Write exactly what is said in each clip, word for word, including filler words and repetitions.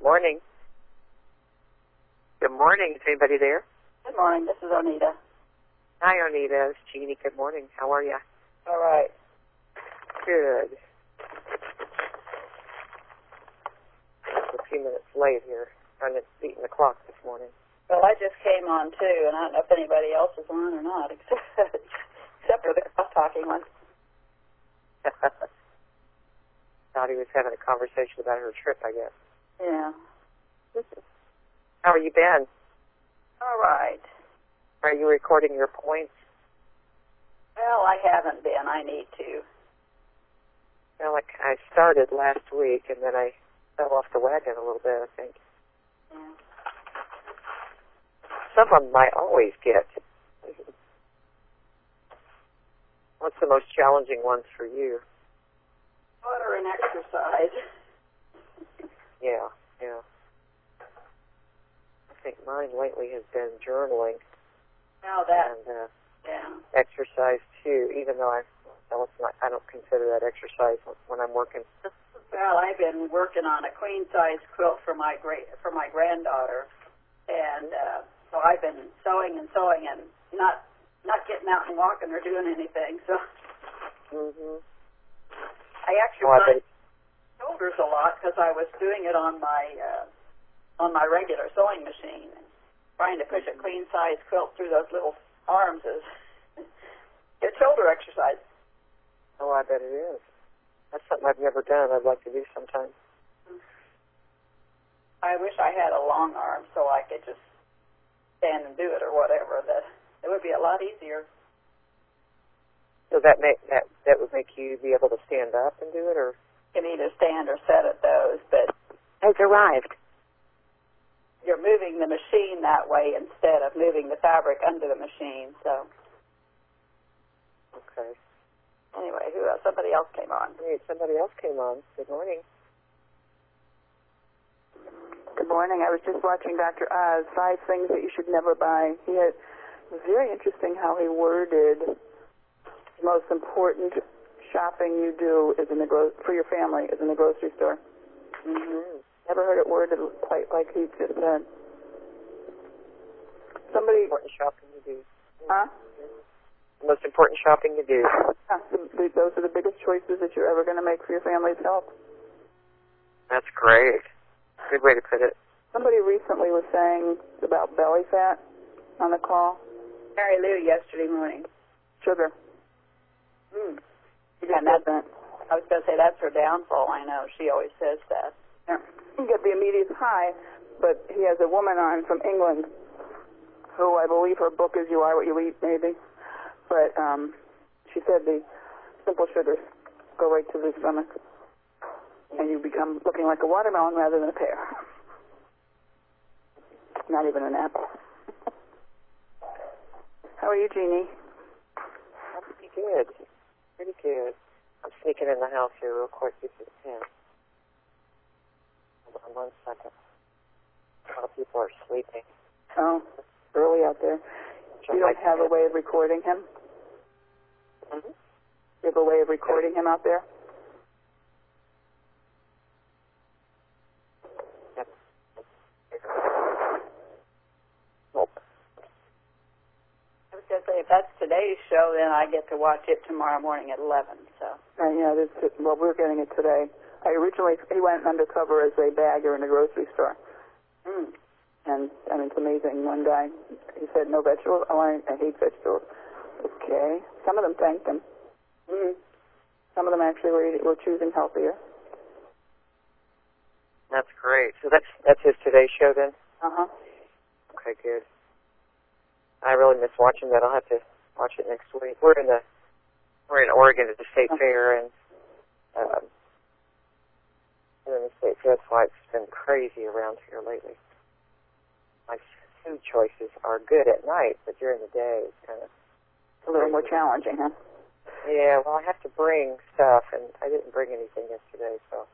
Good morning. Good morning. Is anybody there? Good morning. This is Onita. Hi, Onita. It's Jeannie. Good morning. How are you? All right. Good. I'm a few minutes late here. I'm beating the clock this morning. Well, I just came on, too, and I don't know if anybody else is on or not, except, except for the talking one. Thought he was having a conversation about her trip, I guess. Yeah. How have you been? All right. Are you recording your points? Well, I haven't been. I need to. Well, like I started last week, and then I fell off the wagon a little bit, I think. Yeah. Some of them I always get. What's the most challenging ones for you? Water and exercise. Yeah, yeah. I think mine lately has been journaling. Now that, and uh, yeah. exercise too. Even though I, well, it's not, I don't consider that exercise when I'm working. Well, I've been working on a queen size quilt for my great for my granddaughter, and uh, so I've been sewing and sewing and not not getting out and walking or doing anything. So Mhm. I actually oh, my shoulders a lot because I was doing it on my uh, on my regular sewing machine. Trying to push a queen size quilt through those little arms is it's shoulder exercise. Oh, I bet it is. That's something I've never done. I'd like to do sometime. I wish I had a long arm so I could just stand and do it or whatever. That it would be a lot easier. So that make that that would make you be able to stand up and do it, or You can either stand or sit at those, but has arrived. You're moving the machine that way instead of moving the fabric under the machine. So Okay. anyway, who else? Somebody else came on. Hey, somebody else came on. Good morning. Good morning. I was just watching Doctor Oz, Five Things That You Should Never Buy. He had, it was very interesting how he worded the most important shopping you do is in the gro- for your family is in the grocery store. Mm-hmm. Never heard it worded quite like he just said. Somebody... Important shopping you do. Huh? The most important shopping you do. Yeah, the, the, those are the biggest choices that you're ever going to make for your family's health. That's great. Good way to put it. Somebody recently was saying about belly fat on the call. Mary Lou yesterday morning. Sugar. Mm. And that's that. I was going to say that's her downfall. I know. She always says that. Yeah. You get the immediate high, but he has a woman on from England who I believe her book is You Are What You Eat, maybe. But um, she said the simple sugars go right to the stomach, and you become looking like a watermelon rather than a pear. Not even an apple. How are you, Jeannie? I'm pretty good. Pretty good. I'm sneaking in the house here real quick. This is ten. Hold on one second. A lot of people are sleeping. Oh, early out there. You don't have a way of recording him? Mm-hmm. You have a way of recording him out there? Yep. Nope. I was going to say, if that's today's show, then I get to watch it tomorrow morning at eleven. So. Uh, yeah, this, well, we're getting it today. I originally, he went undercover as a bagger in a grocery store. Mm. And, I mean, it's amazing. One guy, he said, no vegetables. Oh, I, I hate vegetables. Okay. Some of them thanked him. Mm. Some of them actually were, eating, were choosing healthier. That's great. So that's that's his Today Show then? Uh-huh. Okay, good. I really miss watching that. I'll have to watch it next week. We're in the we're in Oregon at the state uh-huh. fair, and um, in the state fair. That's why it's been crazy around here lately. My food choices are good at night, but during the day it's kind of a little more challenging, huh? Yeah. Well, I have to bring stuff, and I didn't bring anything yesterday, so.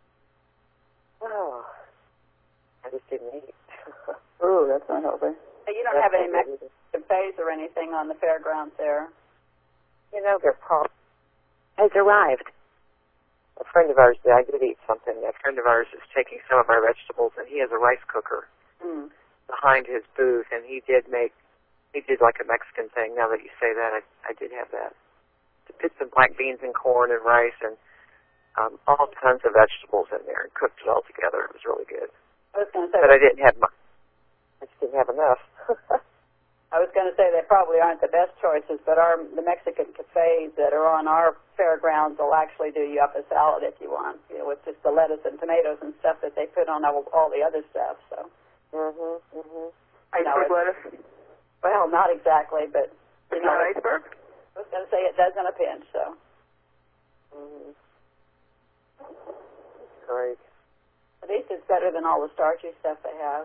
Oh, I just didn't eat. Ooh, that's not healthy. Hey, you don't That's have any not Mexican buffets or anything on the fairgrounds there? You know, they're pop Has arrived. a friend of ours, I did eat something. A friend of ours is taking some of our vegetables, and he has a rice cooker Mm. behind his booth, and he did make, he did like a Mexican thing. Now that you say that, I, I did have that. To put some black beans and corn and rice and um, all kinds of vegetables in there and cooked it all together. It was really good. I was going to say, But I didn't have much. I just didn't have enough. I was going to say they probably aren't the best choices, but our the Mexican cafes that are on our fairgrounds will actually do you up a salad if you want, you know, with just the lettuce and tomatoes and stuff that they put on all, all the other stuff. So, mhm, mhm. Iceberg lettuce? well, not exactly, but you It's know, not iceberg? I was going to say it does in a pinch. So, Mhm. Great. at least it's better than all the starchy stuff they have.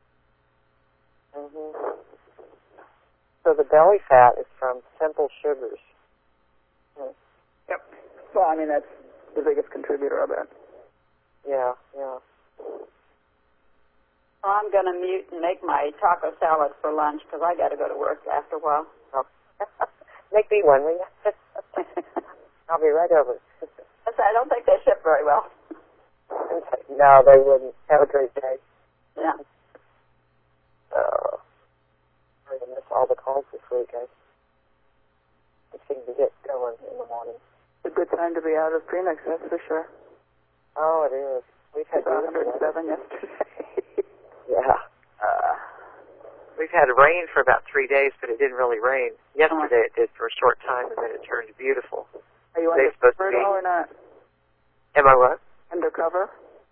Mhm. So the belly fat is from Simple Sugars. Hmm. Yep. Well, I mean, that's the biggest contributor, I bet. Yeah, yeah. Well, I'm going to mute and make my taco salad for lunch because I got to go to work after a while. Oh. Make me one, will you? I'll be right over. I don't think they ship very well. No, they wouldn't. Have a great day. Yeah. Oh. I'm going to miss all the calls this week. I, I seem to get going in the morning. It's a good time to be out of Phoenix, that's for sure. Oh, it is. We've had It's one hundred seven yesterday. Yeah. Uh, we've had rain for about three days, but it didn't really rain. Yesterday it did for a short time, and then it turned beautiful. Are you Today's supposed to undercover be. or not? Am I what? Undercover?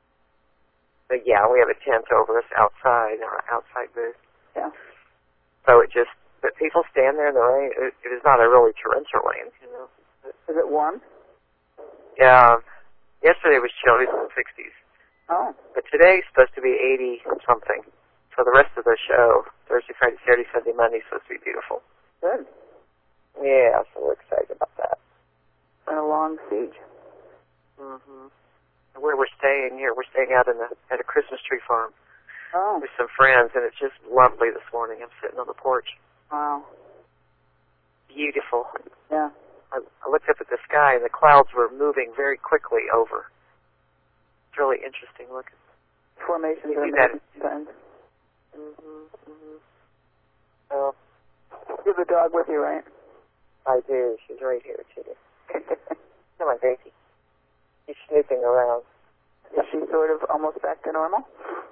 But yeah, we have a tent over us outside, our outside booth. Yeah. So it just, but people stand there in the rain. It, it is not a really torrential rain, you know. Is it warm? Yeah. Yesterday was chilly, it was in the sixties. Oh. But today's supposed to be eighty something. So the rest of the show, Thursday, Friday, Saturday, Sunday, Monday, is supposed to be beautiful. Good. Yeah, so we're excited about that. Been a long siege. Mm-hmm. Where we're staying here, we're staying out in the at a Christmas tree farm Oh. with some friends, and it's just lovely this morning. I'm sitting on the porch. Wow. Beautiful. Yeah. I, I looked up at the sky, and the clouds were moving very quickly over. It's really interesting looking. Formations You are do that. amazing sometimes. Mm-hmm, mm-hmm. Oh, You have a dog with you, right? I do. She's right here, too. Come on, Gracie. She's snooping around. Is she sort of almost back to normal?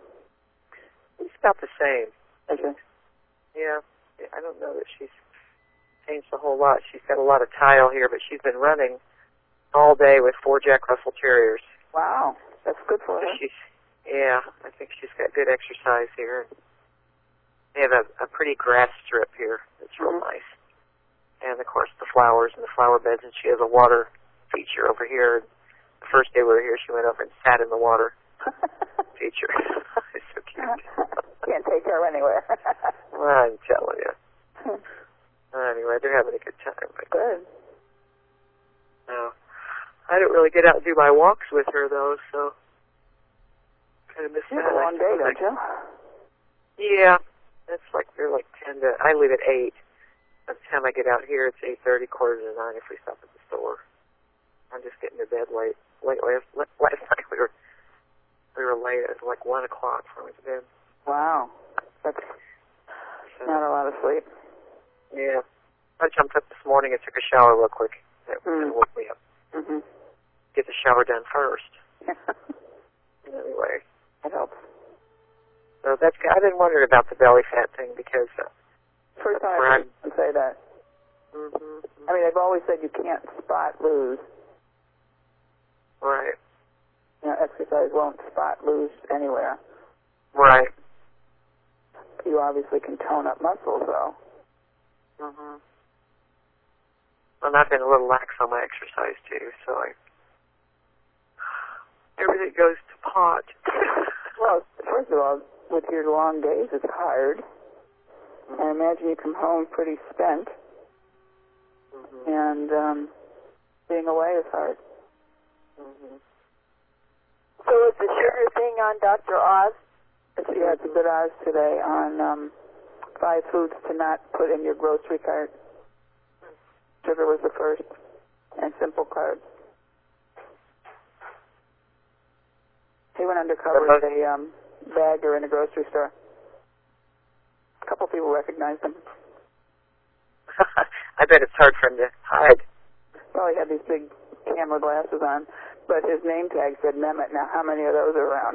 It's about the same. Okay. Yeah. I don't know that she's changed a whole lot. She's got a lot of tile here, but she's been running all day with four Jack Russell Terriers. Wow. That's good for So her. she's, yeah, I think she's got good exercise here. They have a, a pretty grass strip here that's real Mhm. nice. And, of course, the flowers and the flower beds, and she has a water feature over here. The first day we were here, she went over and sat in the water feature. It's so cute. Can't take her anywhere. I'm telling you. Anyway, they're having a good time. But Good. no, I don't really get out and do my walks with her, though, so kind of miss You that. have a long day, don't you? Yeah. It's like, they're like ten to, I leave at eight. By the time I get out here, it's eight thirty, quarter to nine if we stop at the store. I'm just getting to bed late. Late last, last night we were, we were late. It was like one o'clock when we went to bed. Wow. That's So, not a lot of sleep. yeah. I jumped up this morning and took a shower real quick. That Mm. kind of woke me up. Mm-hmm. Get the shower done first. Anyway. It helps. So that's, I've been wondering about the belly fat thing because, uh, First time Right. I heard them say that. mm-hmm, I mean, they've always said you can't spot lose. right, You know, exercise won't spot lose anywhere. right, You obviously can tone up muscles, though. mm-hmm. And I've been a little lax on my exercise too, so I, everything goes to pot. Well, first of all, with your long days, it's hard. I imagine you come home pretty spent, Mm-hmm. and um, being away is hard. Mm-hmm. So is the sugar thing on Doctor Oz? It's, yeah, it's a good Oz today on um, five foods to not put in your grocery cart. Sugar was the first, and simple carbs. He went undercover as a um, bagger in a grocery store. A couple people recognized him. I bet it's hard for him to hide. Well, he had these big camera glasses on, but his name tag said Mehmet. Now, how many of those are around?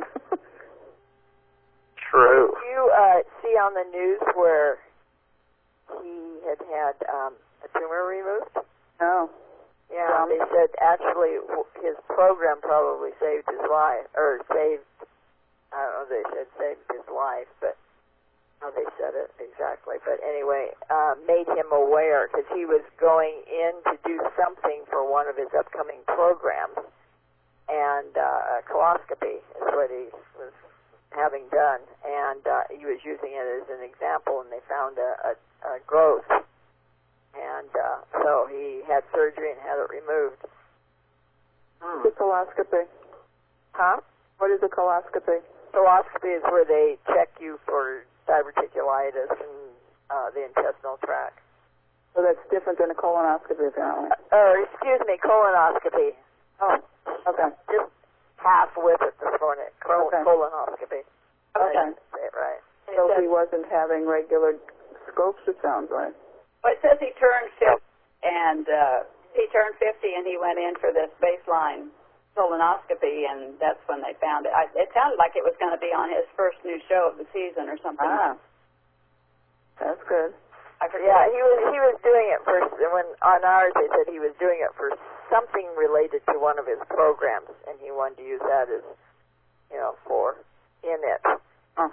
True. Did you uh, see on the news where he had had um, a tumor removed? No. Yeah, Um, they said actually w- his program probably saved his life, or saved, I don't know if they said saved his life, but how they said it exactly. But anyway, uh, made him aware because he was going in to do something for one of his upcoming programs, and uh, a coloscopy is what he was having done, and uh, he was using it as an example, and they found a, a, a growth. And uh, so he had surgery and had it removed. What's a coloscopy? Huh? What is a coloscopy? Coloscopy is where they check you for diverticulitis and uh, the intestinal tract. So that's different than a colonoscopy, apparently. Uh, or, excuse me, colonoscopy. Oh, okay. Just half with it this morning. Col- Okay. Colonoscopy. Okay. I didn't say it right. So It he says, wasn't having regular scopes, it sounds like. well, it says he turned fifty, and uh, he turned fifty, and he went in for this baseline colonoscopy, and that's when they found it. I, it sounded like it was going to be on his first new show of the season or something. Ah. That's good. I forget. Yeah, he was he was doing it for when on ours they said he was doing it for something related to one of his programs, and he wanted to use that as you know for in it. Oh.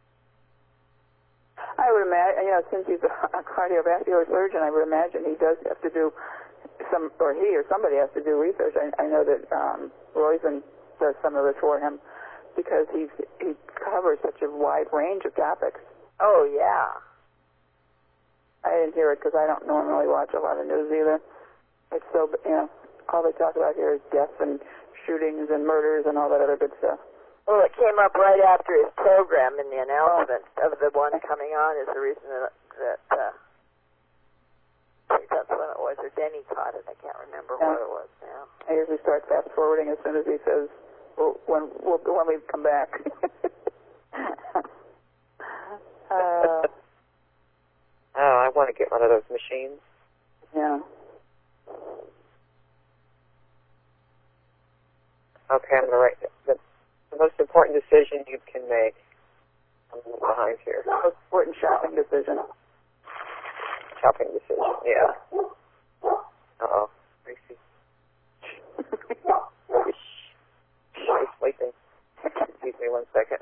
I would imagine, you know, since he's a, a cardiovascular surgeon, I would imagine he does have to do some, or he or somebody has to do research. I, I know that um, Roizen does some of it for him because he's he covers such a wide range of topics. Oh yeah. I didn't hear it because I don't normally watch a lot of news either. It's so, you know, all they talk about here is deaths and shootings and murders and all that other good stuff. Well, it came up right after his program in the announcement of the one coming on is the reason that, that uh, I think that's when it was, or Denny caught it. I can't remember Yeah. what it was now. I usually start fast forwarding as soon as he says, well, when, well, when we come back. uh, Oh, I want to get one of those machines. yeah. Okay, I'm going to write it. The, the most important decision you can make. I'm a little behind here. Most important shopping decision. Shopping decision, yeah. Uh-oh. Tracy. She's sleeping. Excuse me one second.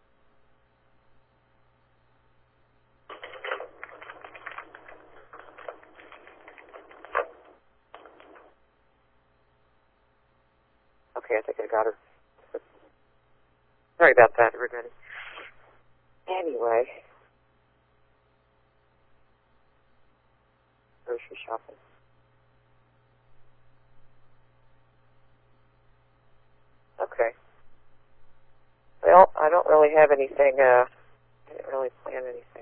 Okay, I think I got her. Sorry about that, everybody. Anyway. Grocery shopping. Okay. Well, I don't really have anything, uh, I didn't really plan anything.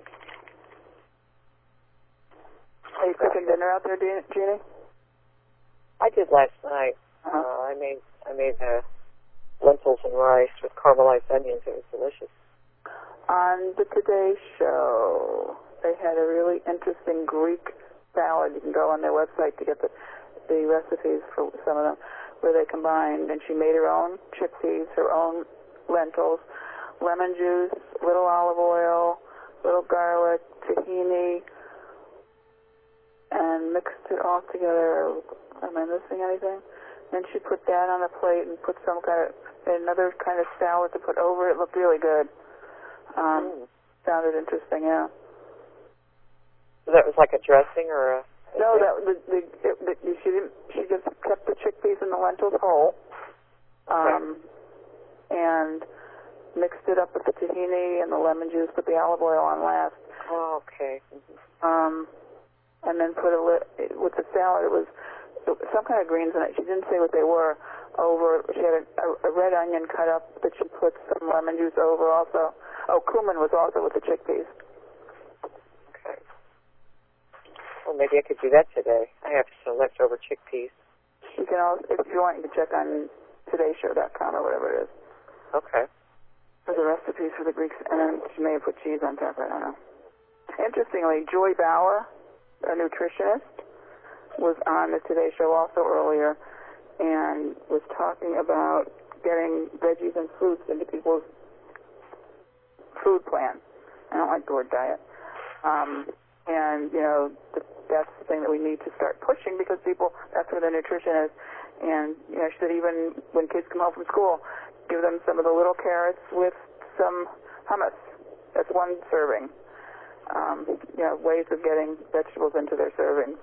Are you cooking dinner out there, Jean- Jeannie? I did last night. Uh-huh. Uh, I made I made uh, lentils and rice with caramelized onions. It was delicious. On the Today Show, they had a really interesting Greek salad. You can go on their website to get the, the recipes for some of them, where they combined, and she made her own chickpeas, her own lentils, lemon juice, little olive oil, little garlic, tahini, and mixed it all together. Am I missing anything? Then she put that on a plate and put some kind of, another kind of salad to put over it. It looked really good. Um, Mm. Sounded interesting, yeah. So that was like a dressing or a... No, that the, the, it, the she didn't. She just kept the chickpeas and the lentils whole, um, and mixed it up with the tahini and the lemon juice. Put the olive oil on last, Oh, okay. Mm-hmm. um, and then put a li- with the salad. It was some kind of greens in it. She didn't say what they were. Over, she had a, a, a red onion cut up that she put some lemon juice over. Also, oh, cumin was also with the chickpeas. Okay. Well, maybe I could do that today. I have some leftover chickpeas. You can also, if you want, you can check on today show dot com or whatever it is. Okay. For the recipes for the Greeks, and then she may have put cheese on top. I don't know. Interestingly, Joy Bauer, a nutritionist, was on the Today Show also earlier, and was talking about getting veggies and fruits into people's food plan. I don't like the word diet. Um, and, you know, th- that's the thing that we need to start pushing because people, that's where their nutrition is. And, you know, she said even when kids come home from school, give them some of the little carrots with some hummus. That's one serving. Um, you know, ways of getting vegetables into their servings.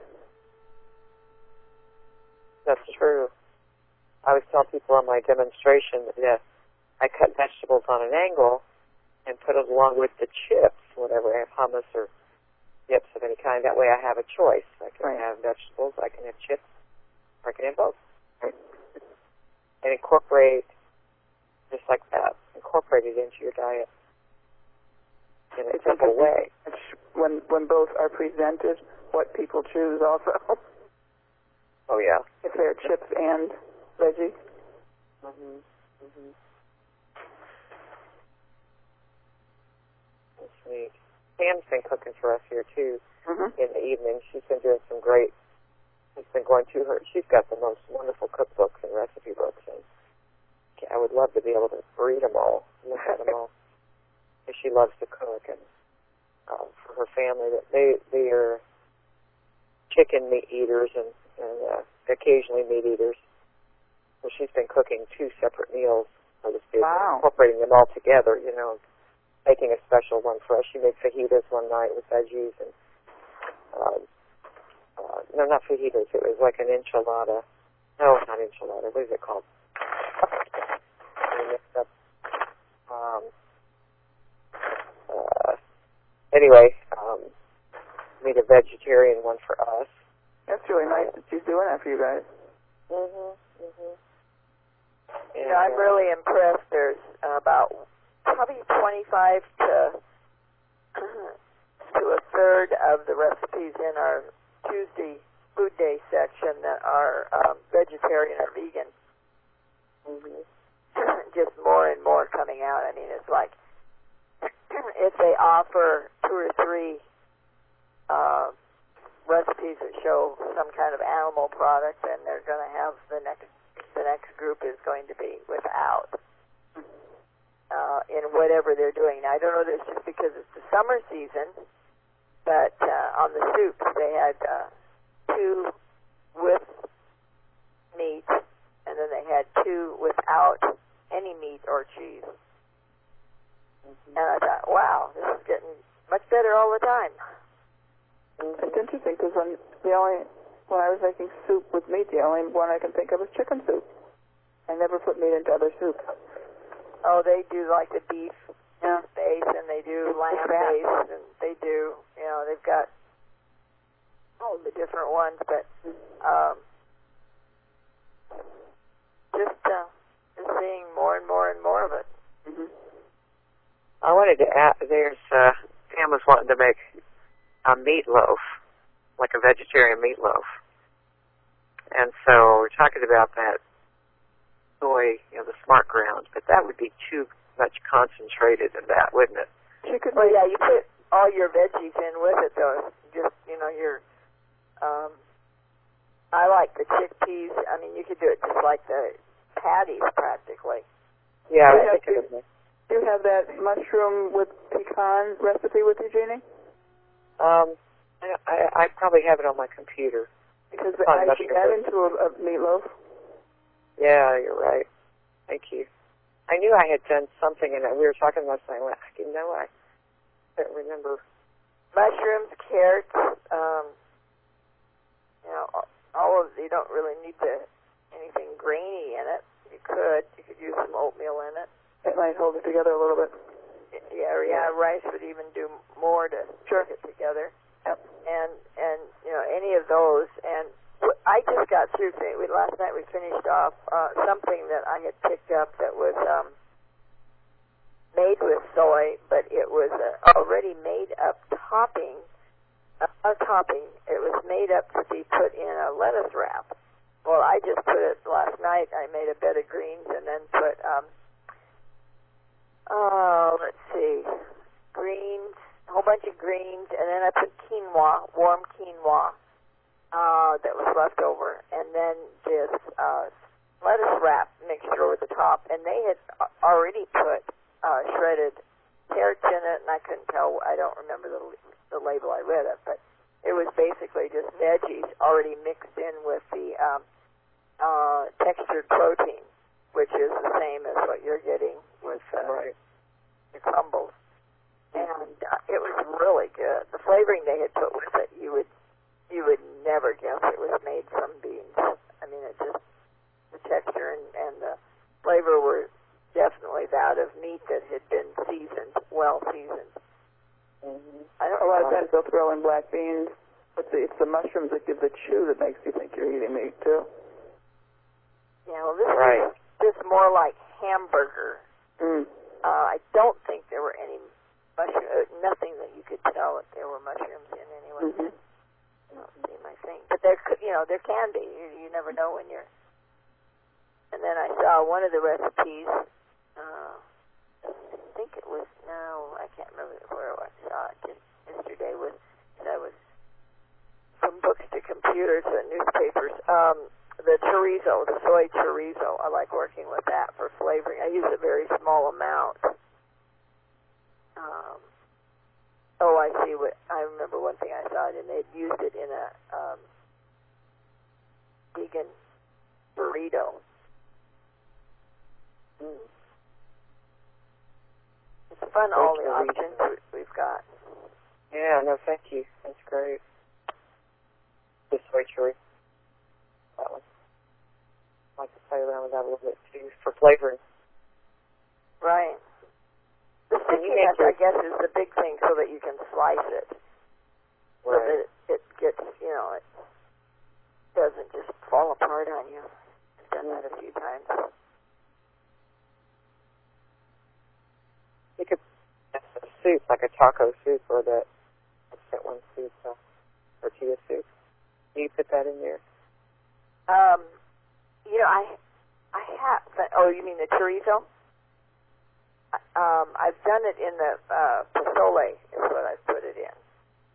That's true. I always tell people on my demonstration that yeah, I cut vegetables on an angle and put it along with the chips, whatever, I have hummus or dips of any kind. That way I have a choice. I can Right. have vegetables, I can have chips, or I can have both. Right. And incorporate, just like that, incorporate it into your diet in a It's simple way. When, when both are presented, what people choose also. Oh, yeah. If they're chips and veggies. Mm-hmm. Mm-hmm. That's neat. Sam's been cooking for us here, too, Mm-hmm. in the evening. She's been doing some great, she's been going to her, she's got the most wonderful cookbooks and recipe books, and I would love to be able to read them all, look at them all. Because she loves to cook, and um, for her family, that they they are chicken meat eaters and, and uh, occasionally meat eaters. So she's been cooking two separate meals, so to speak, Wow. incorporating them all together, you know, making a special one for us. She made fajitas one night with veggies, and um, uh, no, not fajitas. It was like an enchilada. No, not enchilada. What is it called? I mixed up. Um, uh, anyway, um, made a vegetarian one for us. That's really nice that she's doing that for you guys. Mhm. Mhm. You know, I'm really impressed. There's about probably twenty-five to to a third of the recipes in our Tuesday Food Day section that are um, vegetarian or vegan. Mm-hmm. Just more and more coming out. I mean, it's like if they offer two or three uh, recipes that show some kind of animal product, then they're going to have the next the next group is going to be without uh, in whatever they're doing. Now, I don't know this just because it's the summer season, but uh, on the soups they had uh, two with meat, and then they had two without any meat or cheese. Mm-hmm. And I thought, wow, this is getting much better all the time. Mm-hmm. It's interesting because when the only when I was making soup with meat, the only one I can think of is chicken soup. I never put meat into other soups. Oh, they do like the beef Yeah. base, and they do lamb fat. base, and they do, you know, they've got all the different ones, but um, just uh, just seeing more and more and more of it. Mm-hmm. I wanted to add, there's, uh, Sam was wanting to make a meatloaf, like a vegetarian meatloaf. And so we're talking about that soy, you know, the smart ground, but that would be too much concentrated in that, wouldn't it? She could Well, make, yeah, you put all your veggies in with it, though. Just, you know, your, um, I like the chickpeas. I mean, you could do it just like the patties, practically. Yeah, I We was have thinking to- of that. do you have that mushroom with pecan recipe with you, Jeannie? Um, I, I, I probably have it on my computer. Because Fun I mushroom put that with- into a, a meatloaf. Yeah, you're right. Thank you. I knew I had done something, and we were talking last night. Well, you know, I don't remember. Mushrooms, carrots, um, you know, all of, you don't really need the, anything grainy in it. You could. You could use some oatmeal in it. It might hold it together a little bit. Yeah, or, yeah, rice would even do more to Sure. stick it together. Yep. And, and, you know, any of those. And w- I just got through, we, last night we finished off uh, something that I had picked up that was um, made with soy, but it was uh, already made up topping, uh, a topping. It was made up to be put in a lettuce wrap. Well, I just put it last night. I made a bed of greens and then put um, bunch of greens, and then I put quinoa, warm quinoa, uh, that was left over, and then this uh, lettuce wrap mixture over the top, and they had already put uh, shredded carrots in it, and I couldn't tell, I don't remember the, the label I read it, but it was basically just veggies already mixed in with the um, uh, textured protein, which is the same as what you're getting with uh, Right. the crumbles. And uh, it was really good. The flavoring they had put with it, you would you would never guess it was made from beans. I mean, it just, the texture and, and the flavor were definitely that of meat that had been seasoned, well seasoned. Mm-hmm. I don't A lot of know. times they'll throw in black beans, but the, it's the mushrooms that give the chew that makes you think you're eating meat, too. Yeah, well, this Right. is just more like hamburger. Mm. Uh, I don't think there were any mushroom, uh, nothing that you could tell if there were mushrooms in anyway. Mm-hmm. I don't see my thing, but there could, you know, there can be. You, you never know when you're. And then I saw one of the recipes. Uh, I think it was no, I can't remember where I saw it. Just yesterday was that was from books to computers and newspapers. Um, the chorizo, the soy chorizo. I like working with that for flavoring. I use a very small amount. Um, oh, I see. What I remember one thing I saw it, and they'd used it in a um, vegan burrito. Mm. It's fun, all the Burrito. options we- we've got. Yeah, no, thank you. That's great. The soy chorizo. That one. I like to play around with that a little bit, too, for flavoring. Right. The Can you stickiness, make your- I guess, is the big thing, so that you can slice it, so Right. that it, it gets, you know, it doesn't just fall apart on you. I've done that a few times. You could have a soup, like a taco soup, or that that one soup, uh, tortilla soup. Do you put that in there? Um, you know, I, I have. But, oh, you mean the chorizo? Um, I've done it in the uh, pozole. Is what I've put it in.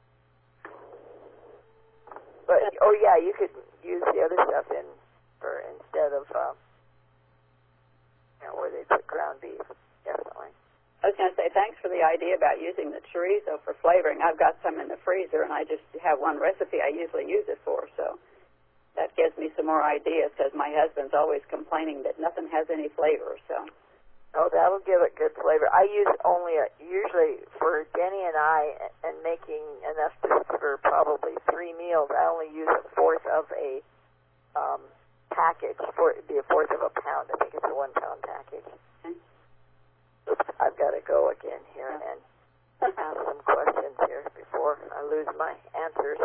But oh yeah, you could use the other stuff in for instead of um, you know, where they put ground beef. Definitely. I was going to say, thanks for the idea about using the chorizo for flavoring. I've got some in the freezer, and I just have one recipe I usually use it for, so that gives me some more ideas, because my husband's always complaining that nothing has any flavor, so. Oh, that'll give it good flavor. I use only a, usually for Jenny and I, and making enough just for probably three meals, I only use a fourth of a um, package. For, it'd be a fourth of a pound. I think it's a one-pound package. Oops, I've got to go again here and ask some questions here before I lose my answers.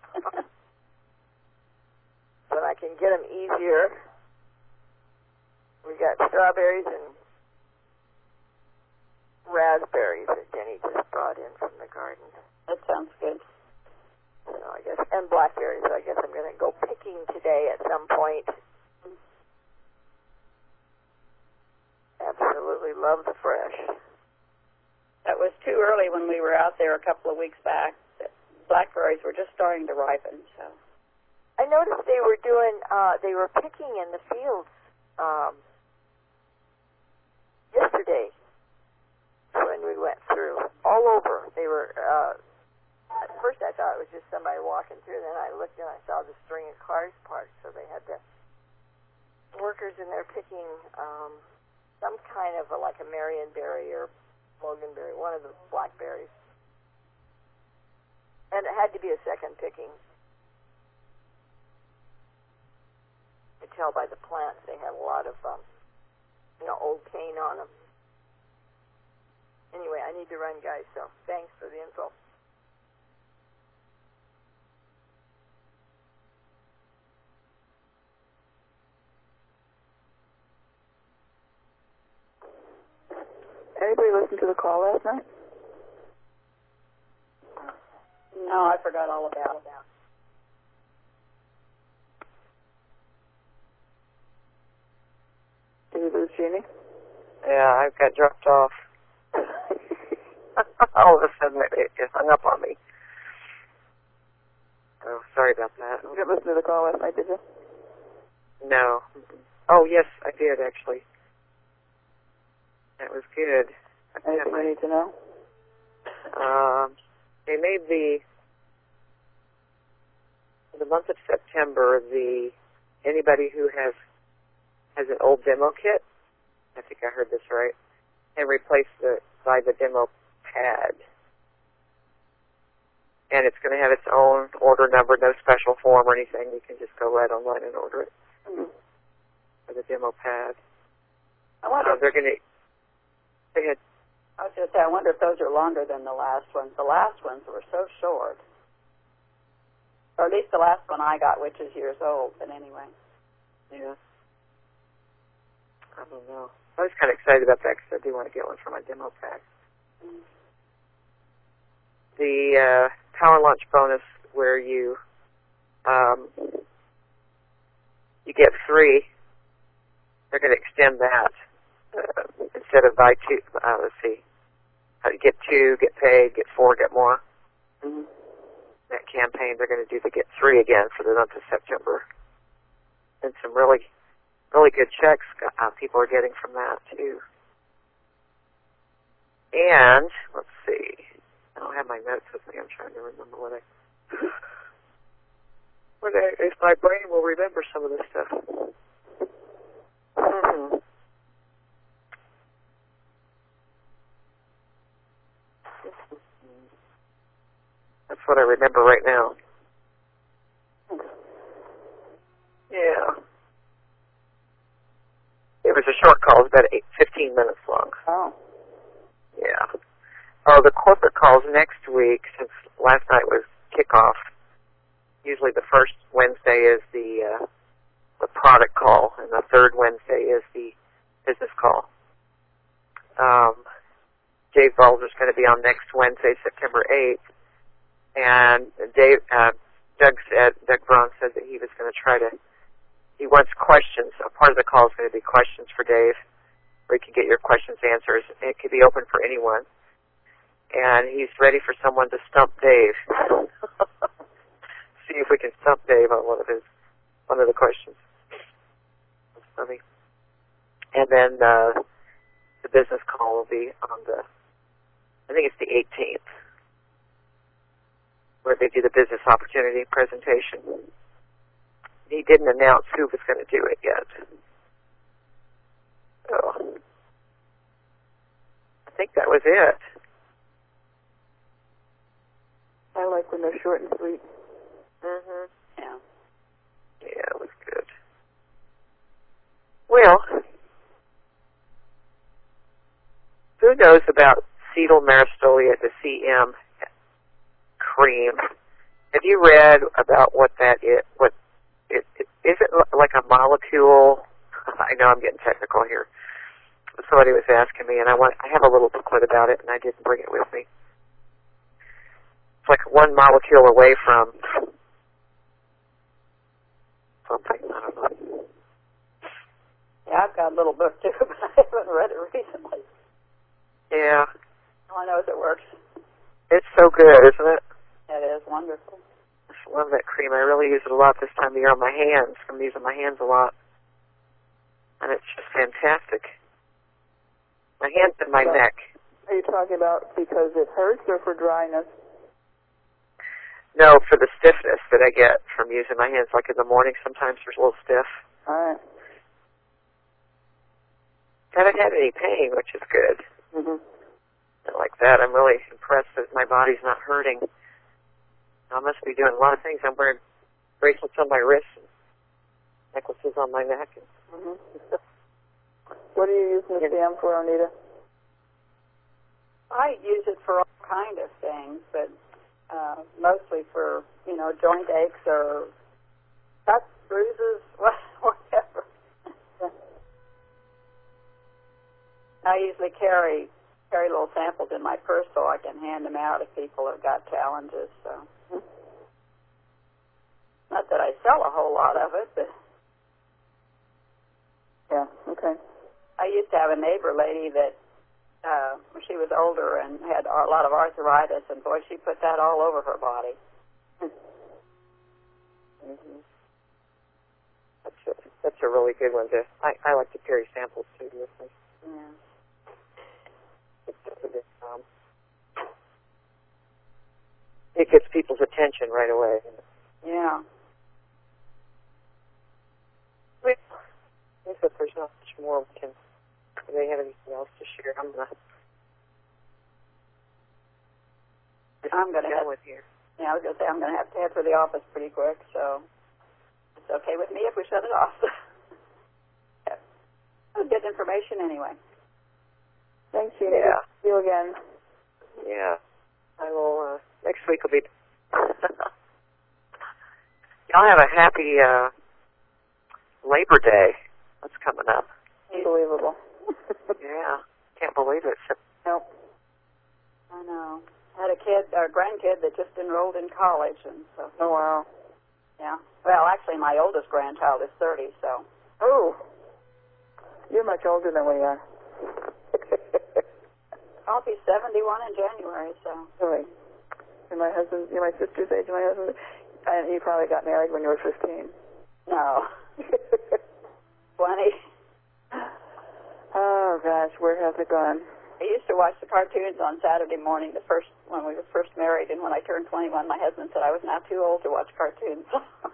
But I can get them easier. We got strawberries and raspberries that Jenny just brought in from the garden. That sounds good. So I guess, and blackberries. So I guess I'm going to go picking today at some point. Absolutely love the fresh. That was too early when we were out there a couple of weeks back. The blackberries were just starting to ripen, so. I noticed they were doing, uh, they were picking in the fields um, yesterday when we went through. All over. They were, uh, at first I thought it was just somebody walking through, then I looked and I saw the string of cars parked, so they had the workers in there picking um, some kind of a, like a Marionberry or Loganberry, one of the blackberries. And it had to be a second picking. You could tell by the plants they had a lot of, um, you know, old cane on them. Anyway, I need to run, guys, so thanks for the info. Anybody listen to the call last night? No, I forgot all about it. Did you lose Jeannie? Yeah, I got dropped off. all of a sudden it, it hung up on me. Oh, sorry about that. You didn't listen to the call last night, did you? No. Oh, yes, I did, actually. That was good. Anything you need to know? Um, they made the, the month of September, the, anybody who has, has an old demo kit, I think I heard this right, and replace the, by the demo pad. And it's going to have its own order number, no special form or anything. You can just go right online and order it. Mm-hmm. For the demo pad. I wonder. Uh, they're going to, go ahead. I was just saying, I wonder if those are longer than the last ones. The last ones were so short. Or at least the last one I got, which is years old, but anyway. Yeah. I don't know. I was kind of excited about that because I do want to get one for my demo pack. Mm. The uh, Power Launch bonus where you um, you get three, they're going to extend that. Uh, instead of buy two, uh, let's see, uh, get two, get paid, get four, get more. Mm-hmm. That campaign, they're going to do the get three again for the month of September. And some really, really good checks uh, people are getting from that, too. And, let's see, I don't have my notes with me. I'm trying to remember what I, what I, if my brain will remember some of this stuff. Mm-hmm. That's what I remember right now. Yeah. It was a short call. It was about eight, fifteen minutes long. Oh. Yeah. Oh, the corporate calls next week, since last night was kickoff, usually the first Wednesday is the, uh, the product call, and the third Wednesday is the business call. Um, Dave Balder's going to be on next Wednesday, September eighth. And Dave, uh, Doug said, Doug Braun said that he was going to try to, he wants questions. A part of the call is going to be questions for Dave, where you can get your questions answers. It could be open for anyone. And he's ready for someone to stump Dave. See if we can stump Dave on one of his, one of the questions. That's funny. And then, uh, the business call will be on the, I think it's the eighteenth. Where they do the business opportunity presentation. He didn't announce who was going to do it yet. So, I think that was it. I like when they're short and sweet. Mm-hmm. Yeah. Yeah, it was good. Well, who knows about cetyl myristolia, the C M cream? Have you read about what that is? What it, it, is it like a molecule? I know I'm getting technical here. Somebody was asking me, and I want I have a little booklet about it, and I didn't bring it with me. It's like one molecule away from something. I don't know. Yeah, I've got a little book too, but I haven't read it recently. Yeah. All I know is it works. It's so good, isn't it? It is wonderful. I love that cream. I really use it a lot this time of year on my hands. I'm using my hands a lot. And it's just fantastic. My hands and my But neck. Are you talking about because it hurts or for dryness? No, for the stiffness that I get from using my hands. Like in the morning, sometimes there's a little stiff. All right. Haven't had any pain, which is good. Mm-hmm. And like that, I'm really impressed that my body's not hurting. I must be doing a lot of things. I'm wearing bracelets on my wrists and necklaces on my neck. Mm-hmm. What are you using the C M for, Anita? I use it for all kind of things, but uh, mostly for, you know, joint aches or cuts, bruises, whatever. I usually carry carry little samples in my purse so I can hand them out if people have got challenges. So, not that I sell a whole lot of it, but yeah, okay. I used to have a neighbor lady that uh, when she was older and had a lot of arthritis, and boy, she put that all over her body. Mm-hmm. That's a, that's a really good one. To, I, I like to carry samples too with me. Yeah. It's just a bit, um, it gets people's attention right away. Yeah. Well, I guess if there's not much more, we can. Do they have anything else to share? I'm gonna. I'm gonna head with here. Yeah, I was gonna say I'm gonna have to head for the office pretty quick, so it's okay with me if we shut it off. Yeah. That was good information anyway. Thanks, Jeannie. Yeah. See you again. Yeah. I will. Uh, next week will be. Y'all have a happy uh, Labor Day. That's coming up. Unbelievable. Yeah. Can't believe it. Nope. I know. I had a kid, or a grandkid that just enrolled in college, and so. Oh wow. Yeah. Well, actually, my oldest grandchild is thirty, so. Oh. You're much older than we are. I'll be seventy-one in January, so. Really? And my husband, you're my sister's age, and my husband, and you probably got married when you were fifteen. No. twenty. Oh gosh, where has it gone? I used to watch the cartoons on Saturday morning, the first when we were first married, and when I turned twenty-one, my husband said I was now too old to watch cartoons.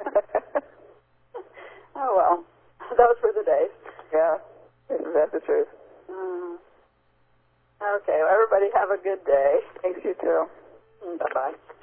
Oh well, those were the days. Yeah, that's the truth. Uh, okay, well, everybody have a good day. Thanks, you too. Bye bye.